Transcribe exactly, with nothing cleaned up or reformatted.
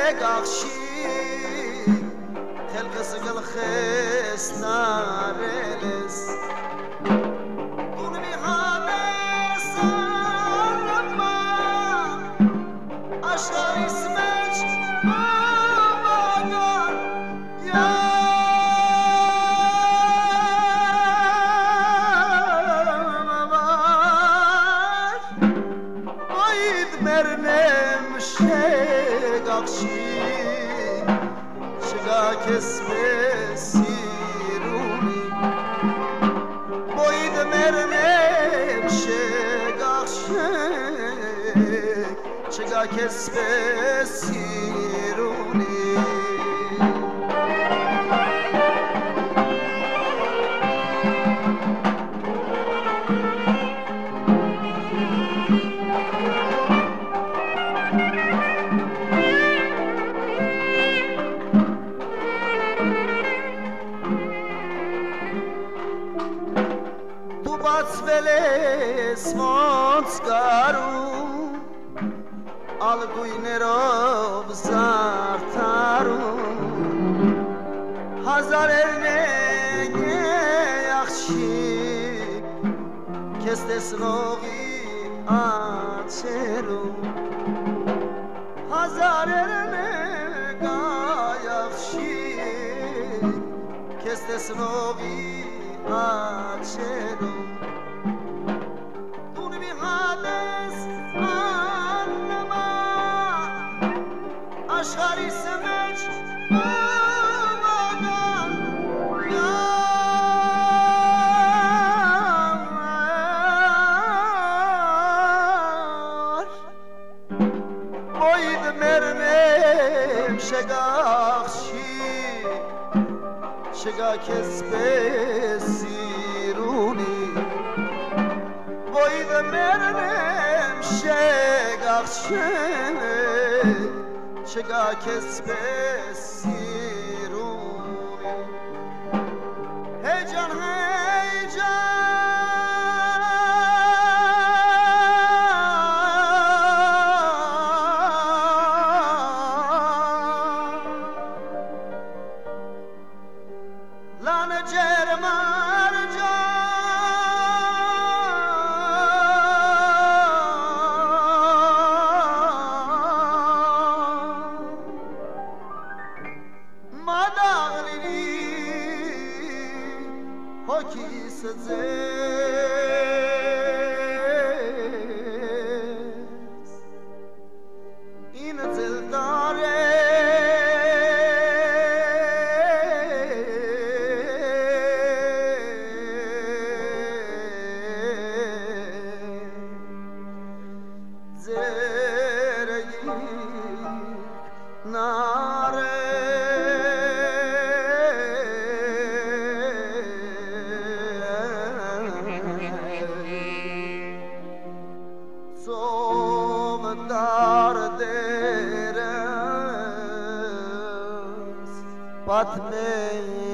شگاخشی خلقس گلخس نارلس دونمی هامس آرما اشار اسمش آمادان یا مرنم شگاخشی شگاکس بسیرونی باید مرنم شگاخشی شگاکس بسیرونی Veles Montsgaru Alguinerov Zartaru Hazar elnege yaxshi Kestes nogi acheru Hazar elnege yaxshi Kestes nogi acheru Aşar ismeç ağadan yar Boyd mernem şegahşi Şegakes besiruni Boyd mernem şegahşi شگاکس بسیرونی هی جان هی جان لان جرمار جان Hokis zes in zildare zeregi nare Pat me